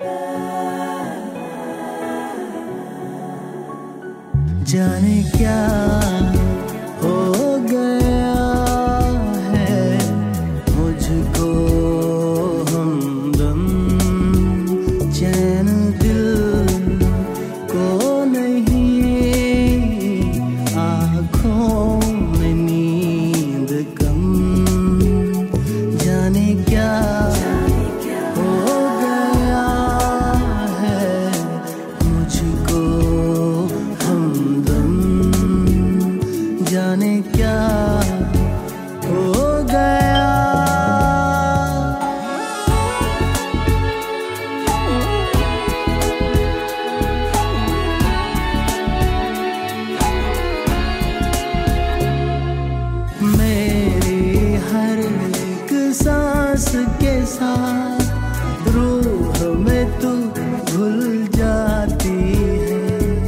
जाने क्या हो गया है मुझको, हमदम चैन दिल को नहीं, आँखों में नींद कम। जाने क्या हो गया है मुझको, हमदम जाने क्या हो गया। मेरी हर एक सांस के साथ रूह में तू घुल जाती है।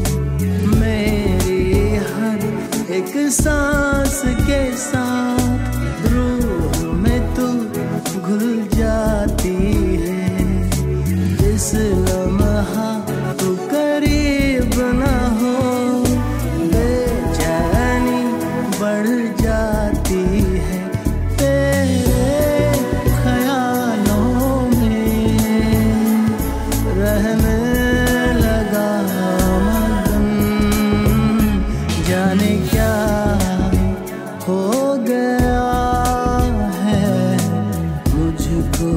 मेरी हर एक सांस के साथ रूह में तू घुल जाती है। जिस लम्हा तू करीब ना हो बेचैनी बढ़ जाती है। तेरे ख्यालों में रहने लगा मगन। जाने क्या हो गया है मुझको,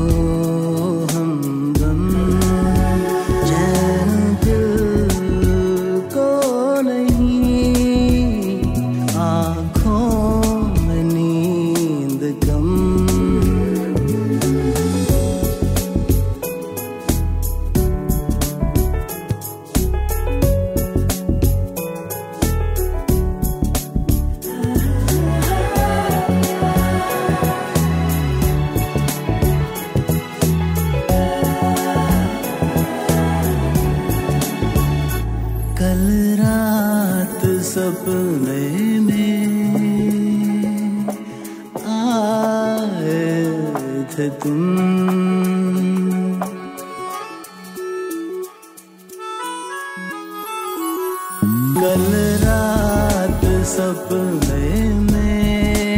हमदम चैन दिल को नहीं, आँखों में नींद कम। कल रात सपने में आए थे तुम, कल रात सपने में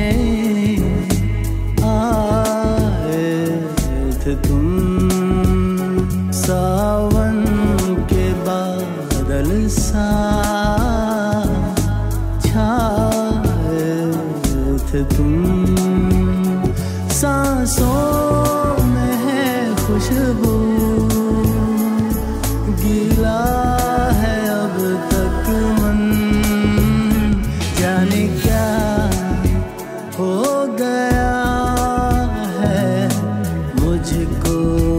आए थे तुम। सावन के बादल सा छाए थे तुम। सांसों में है खुशबू, गीला है अब तक मन। जाने क्या हो गया है मुझको,